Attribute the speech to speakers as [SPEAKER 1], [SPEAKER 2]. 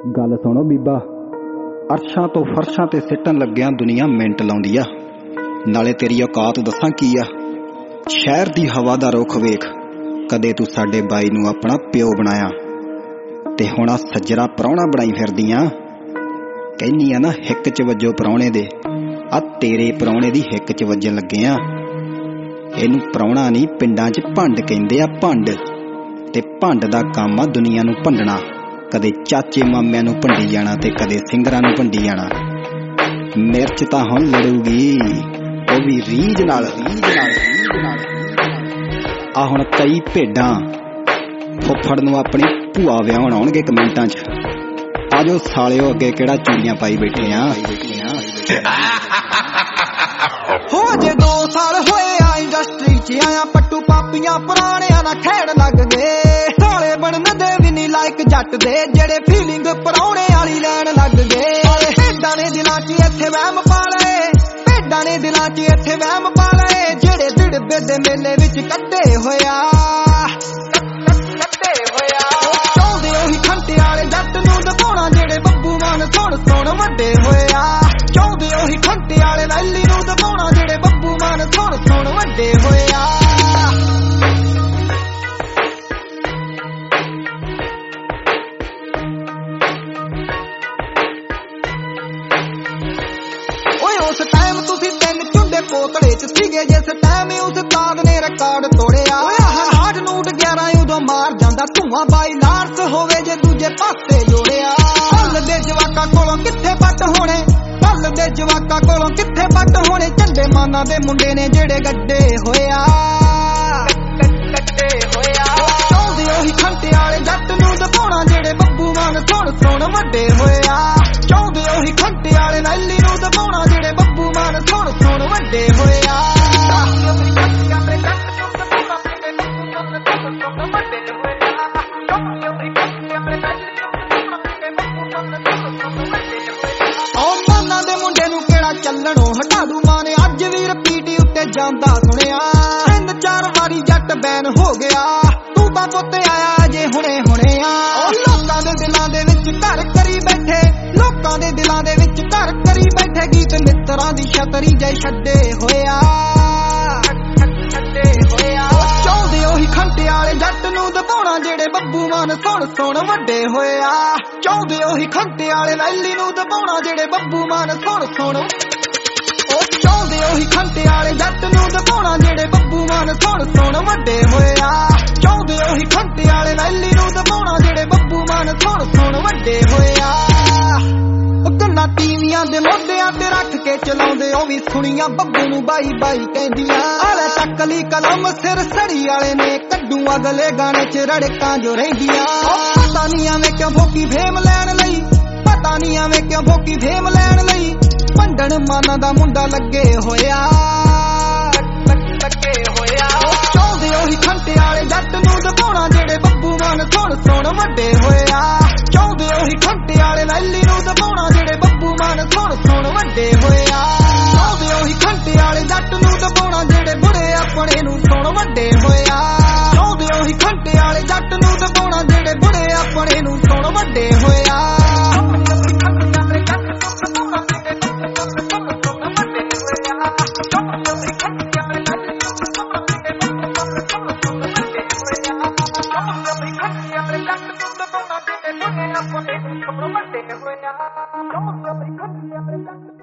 [SPEAKER 1] गल सुनो बीबा, अरशां तो फरशां ते सिटन लग्या दुनिया मिंट लाउंदी आ। नाले तेरी औकात दसां की आ। शहर दी हवा दा रुख वेख, कदे तू साडे बाई नूं अपना प्यो बनाया ते हुण आ सज्जरा प्राहुणा बनाई फिरदियां। कहनी आ ना हिक च वजो प्राहुणे दे, आ तेरे प्राहुणे दी हिक च वजन लगे आ। इहनूं प्राहुणा नहीं पिंडां च भंड कहंदे आ, भंड। ते भंड दा काम आ दुनिया नूं भंडना। कदे चाचे मामिਆਂ नूं भंडी जाना ते कदे सिंगरां नूं भंडी जाना। मिर्च तां हुण लड़ूगी, ओ भी रीझ नाल। आ हुण कई भेडां फुੱਫੜ नूं अपनी भूआ विआहण आउणगे कमेंटां च। आजो सालिओ अगे किहड़ा चूड़ियां पाई बैठे आ।
[SPEAKER 2] हो जे 2 साल होए आ इंडस्ट्री च आया, पट्टू पापियां पुराणियां ना खेड़ लग गए। साले बनन दे भी नहीं लायक जट दे, जेड़े फीलिंग पराउणे वाली लैण लग गए। भेडां ने दिलां च इत्थे वहम पा लए, भेडां ने दिलां च इत्थे वहम पा लए, जेड़े दिड़बे दे मेले विच कट्टे होया। चाहुंदे ओही खंटे वाले जट नूं दबाउणा, जेड़े बब्बू मान सुण सुण वड्डे होया। चाहुंदे ओही खंटे वाले वैली नूं दबाउणा, जेड़े बब्बू मान सुण सुण वड्डे होया। उस टाइम तुसी 3 झुंडे पोतड़े च सीगे, जिस टाइम उस ताद ने रिकॉर्ड तोड़िया। 8 नूट 11 उदों मार जांदा धुआं, 22 लार्स होवे जे दूजे पासे जोड़िया। पल दे जवाकां कोलों कित्थे पट होणे, पल दे जवाकां कोलों कित्थे पट होणे, झंडे माना दे मुंडे ने जेड़े गड्डे होया। चाहुंदे ओही खंटे वाले जट नूं दबाउणा, जेड़े बब्बू मान सुण सुण वड्डे होया। चाहुंदे ओही खंटे वाले वैली नूं दबाउणा, जेड़े बब्बू मान सुण सुण वड्डे होया। माना दे मुंडे नूं किहड़ा चलणों हटा दू, मां ने अज भी रिपीट उत्ते जांदा सुणिया। 3-4 वारी जट बैन हो गया, तू तां पुੱਤ आया अजे हुणे हुणे आ। लोकां दे दिलां दे विच घर करी बैठे, लोकां दे दिलां दे विच घर करी बैठे, गीत मित्तरां दी छतरी जै छड्डे होया। चाहुंदे ओही खंटे वाले जट नूं दबाउणा, जेड़े बब्बू मान सुण सुण वड्डे होया। चाहुंदे ओही खंटे वाले वैली नूं दबाउणा, जेड़े बब्बू मान सुण सुण। चाहुंदे ओही खंटे वाले जट नूं दबाउणा, जेड़े बब्बू मान सुण सुण वड्डे होया। चाहुंदे ओही खंटे वाले वैली नूं दबाउणा, जेड़े बब्बू मान सुण सुण वड्डे होया। गन्ना तीवियां दे मोढियां ते रख के चलाउंदे, ओ भी सुणियां बब्बू नूं बाई बाई कहंदियां। आले टक्कली कलम सिर सड़ी वाले ने कड्डू, अगले गाने च रड़कां जो रहिंदियां। पता नहीं एवें क्यों भोकी फेम लैण लई, पता नहीं एवें क्यों भोकी फेम लैण लई, भंडण माना दा मुंडा लगे होया। चाहुंदे ओही खंटे वाले जट नूं दबाउणा, जेड़े बब्बू मान सुण सुण वड्डे होया। चाहुंदे ओही खंटे वाले वैली नूं दबाउणा, जेड़े बब्बू मान सुण सुण वड्डे होया। चाहुंदे ओही खंटे वाले जट नूं दबाउणा, जेड़े बुढ़े अपने नूं सुण वड्डे होया। चाहुंदे ओही खंटे वाले जट नूं दबाउणा, जेड़े बुढ़े अपने नूं सुण वड्डे होया। Don't